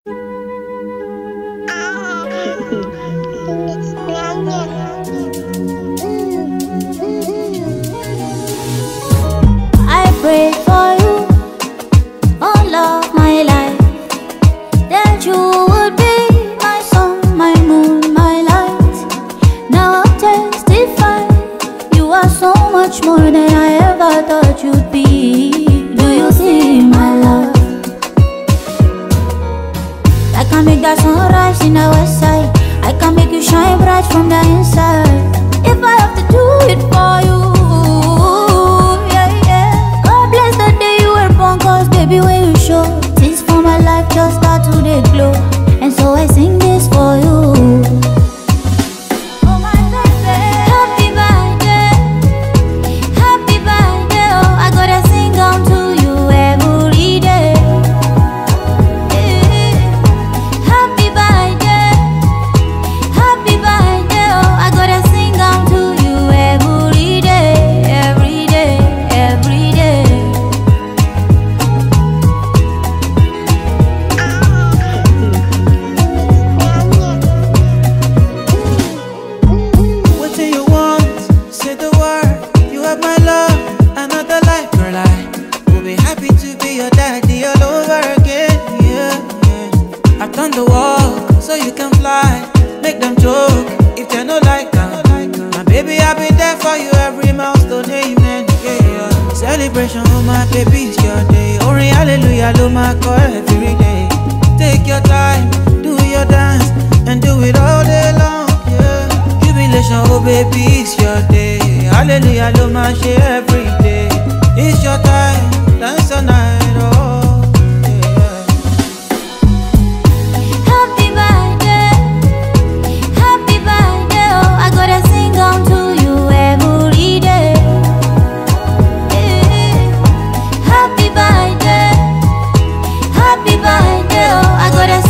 I pray for you all of my life, that you would be my sun, my moon, my light. Now I'll testify, you are so much more than I ever thought you'd be. Do you see my love? I can make that sunrise in the west side, I can make you shine bright from the inside. If I have to do it for you, yeah, yeah. God bless the day you were born, cause baby when you show, things for my life just start to dey glow. And so I sing this for you. Oh my baby, happy birthday, oh, I gotta sing out to you every day. Happy birthday, oh, I gotta sing out to you every day, every day, every day. What do you want? Say the word. You have my love, another life, girl. I will be happy to be your daddy all over again. Yeah, yeah. I've done the walk so you can fly. Make them joke if they no like that. My baby, I've been there for you every milestone, amen. Yeah, yeah. Celebration, oh my baby, it's your day. Oh, hallelujah, lo my call every day. Take your time, do your dance, and do it all day long. Yeah. Jubilation, oh baby, it's your day. Hallelujah, lo my share every day. It's your time, dance all night, oh yeah. Happy birthday, oh, I gotta sing out to you every day. Happy birthday, oh, I gotta